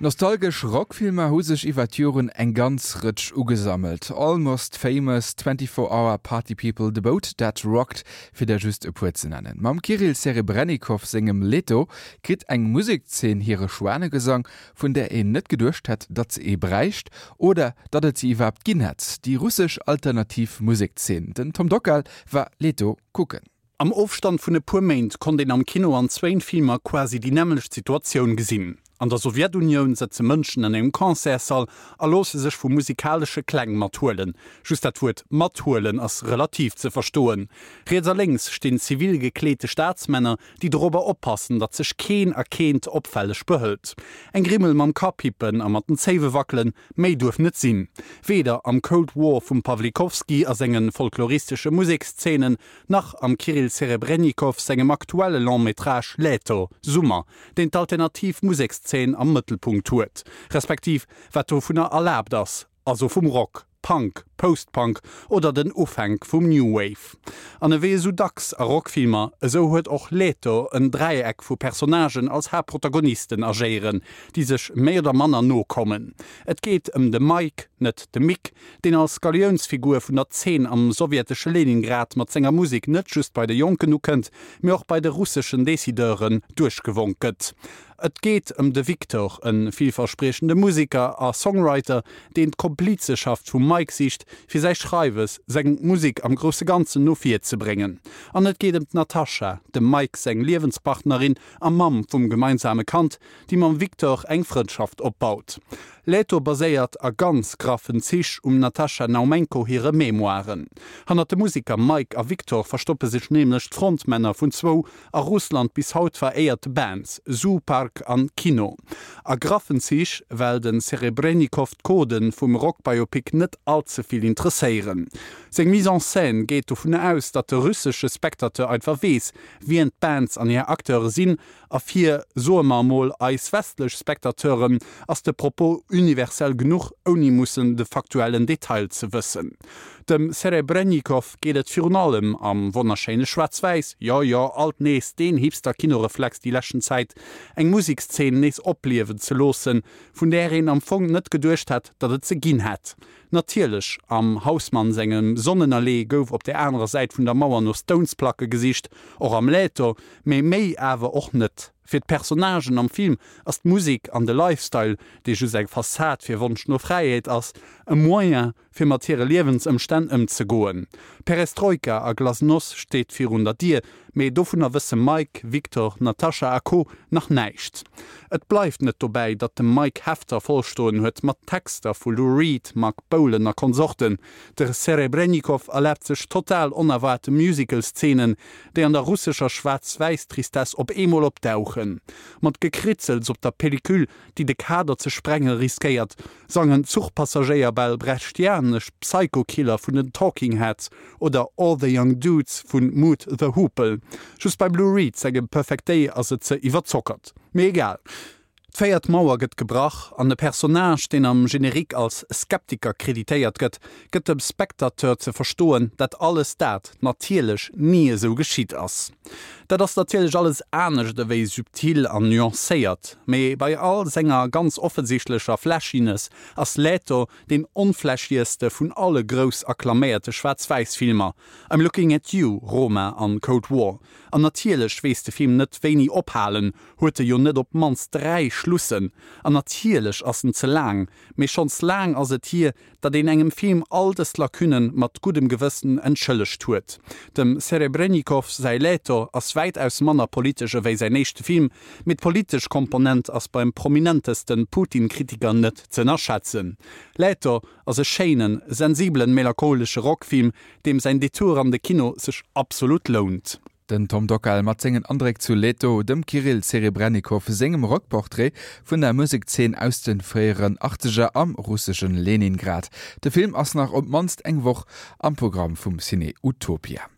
Nostalgisch Rockfilmer husech Ivatüren eng ganz ritsch ugesammelt. Almost famous 24-hour Party People The Boat That Rocked fir der just e puer ze nennen. Mam Kirill Serebrennikov singem Leto krit eng Musikszen hire Schwanegesang, vun der net gedurcht hat, dat ze breicht oder dat et sie iwwerhaupt ginn hat. Die russsisch Alternativmusikszen. Den Tom Dockerl war Leto kucken. Am Aufstand vun e Puermainint kon den am Kino an 2 Filmer quasi die nämlich Situation gesinn. An der Sowjetunion setze Mënschen an engem Konzertsaal a lose sech vu musikalsche Klang mathuelen. Just dat Wort mathuelen ass relativ ze verstoen. Reser links stehen zivil geklete Staatsmänner, die darüber oppassen, dat sech keen erkennt opfällig behëlt. Eng Grimmel mam Kapippen am mat den Zewe wackelen, méi durf net sinn. Weder am Cold War vum Pawlikowski as engen folkloristische Musikszenen, nach am Kirill Serebrennikov segem aktuelle Longmetrage Leto, Summer, den Alternativmusikszenen am Mittelpunkt huet. Respektiv, wat vun erlaubt das, also vum Rock, Punk, Postpunk oder den Aufhäng vum New Wave. An ewee so dacks a Rockfilmer, so huet och Leto en Dreieck vu Personagen als Hauptprotagonisten agieren, die sech méi oder Manner no kommen. Et geht de Mike, net de Mick, den als Galionsfigur vun der 10 am sowjetische Leningrad mat senger Musik net just bei de Jonken nu kennt, mir auch bei de russischen Desideuren durchgewonket. Et geht de Victor, en vielversprechende Musiker a Songwriter, den d'Komplizeschaft vum Mike sicht, fir sei Schreiwes seg Musik am grosse Ganzen no fir ze bringen. An et geht Natascha, dem Mike seg Lebenspartnerin am Mam vum gemeinsame Kant, die man Victor eng Freundschaft opbaut. Leto baséiert a ganz graffen Zich Natascha Naumenko hire Memoiren. Han hat de Musiker Mike a Victor verstoppe sich nämlich Frontmänner vun 2 a Russland bis haut vereierte Bands, Zoopark an Kino. A graffen Zich, weil den Serebrennikov-Koden vum Rockbiopic net allzuviel interesseieren. Seg mise en scène geht davon aus, dat de russische Spektateur einfach wees, wie ent Bands an ihr Akteure sinn, a 4 somarmol eis westlech Spektateuren as de Propos universell genug oni mussen de faktuellen Detail ze wissen. Dem Serebrennikov gehtt für allem am wonnerscheine Schwarz-Weiß, ja alt nees den hipster Kinoreflex die lächen Zeit eng Musikszenen nees opliewen ze losen, vun der am Fong net gedurcht hat, dat et ze ginn hat. Natierlech am Hausmann segem Sonnenallee gouf op der anderen Seite vun der Mauer no Stonesplacke gesicht, och am Leto méi awer och net. Für die Personagen am Film as die Musik an de Lifestyle, die just eng Fassad fir Wunsch no Freiheit ass, e Moyen fir materielle Lebensumstände zu goen. Perestroika a Glasnost steht 400 Dir, méi dofun wisse Mike, Victor, Natascha a Co. nach neicht. Et bleibt net dabei, dat de Mike Hefter vollstoen huet mat Texter vu Lou Reed, Mark Bolan a Konsorten. Der Serebrennikov erlebt sech total unerwarte Musical-Szenen, die an der russischer Schwarz-Weiß-Tristesse op emol optauchen. Mat gekritzelt op der Pellikül, die de Kader ze sprengen riskiert, sangen Zugpassagier brechtianisch Psycho-Killer vun den Talking Heads oder All the Young Dudes vun Mood the Hoople. Just bei Lou Reed segem Perfect Day as se ze iwwerzockert. Me egal. D'Feiert Mauer gëtt gebrach, an de Personage, den am Generik als Skeptiker kreditéiert gëtt dem Spektateur ze verstoen, dat alles dat natierlech nie so geschiet ass. Dat ass natierlech alles ernstnecht ewéi subtil an nuancéiert, méi bei all Sänger ganz offensichtlicher Fläschines ass Leto den onflächieste vun alle gros akklaméierte Schwarz-Weiß-Filmer, I'm Looking at You, Roma an Cold War. An natierlech wees de Film net weini ophalen, huete jo net op mans 3 Schlussen, an natierlech assen ze lang, méi schons lang as et hier, dat den engem Film all des Lakünnen mat gutem Gewissen entschëllecht huet. Dem Serebrennikov sei Leto ass weitaus manner politische wéi sei nächste Film mit politisch Komponent ass beim prominentesten Putin-Kritiker net ze erschätzen. Leto ass e scheinen, sensiblen, melancholesche Rockfilm, dem sein Detour an de Kino sech absolut lohnt. Den Tom Dockerl mat singen André zu Leto, dem Kirill Serebrennikov segem Rockporträt vun der Musikszene aus den freieren 80er am russischen Leningrad. De Film ass nach op manst engwoch am Programm vum Cine Utopia.